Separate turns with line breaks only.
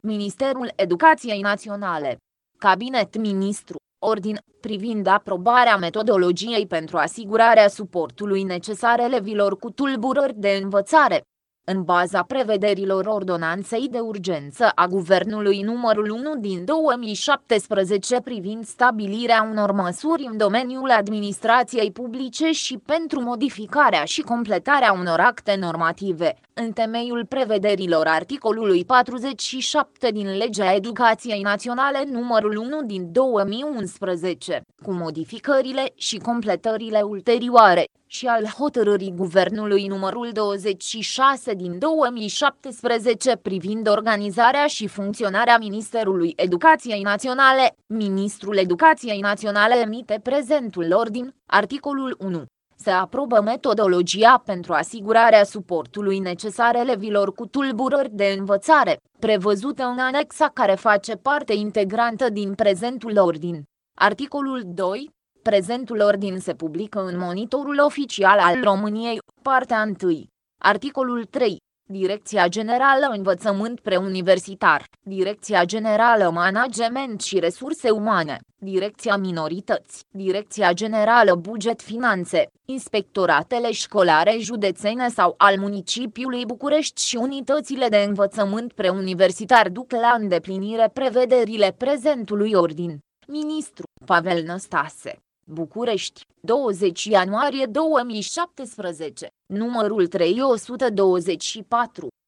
Ministerul Educației Naționale. Cabinet Ministru, ordin, privind aprobarea metodologiei pentru asigurarea suportului necesar elevilor cu tulburări de învățare. În baza prevederilor ordonanței de urgență a Guvernului numărul 1 din 2017 privind stabilirea unor măsuri în domeniul administrației publice și pentru modificarea și completarea unor acte normative, în temeiul prevederilor articolului 47 din Legea Educației Naționale numărul 1 din 2011, cu modificările și completările ulterioare, și al hotărârii Guvernului numărul 26 din 2017 privind organizarea și funcționarea Ministerului Educației Naționale, Ministrul Educației Naționale emite prezentul ordin, articolul 1. Se aprobă metodologia pentru asigurarea suportului necesar elevilor cu tulburări de învățare, prevăzută în anexa care face parte integrantă din prezentul ordin. Articolul 2. Prezentul ordin se publică în Monitorul Oficial al României, partea 1. Articolul 3. Direcția Generală Învățământ Preuniversitar, Direcția Generală Management și Resurse Umane, Direcția Minorități, Direcția Generală Buget Finanțe, Inspectoratele Școlare Județene sau al Municipiului București și unitățile de învățământ preuniversitar duc la îndeplinire prevederile prezentului ordin. Ministru Pavel Năstase. București, 20 ianuarie 2017, numărul 324.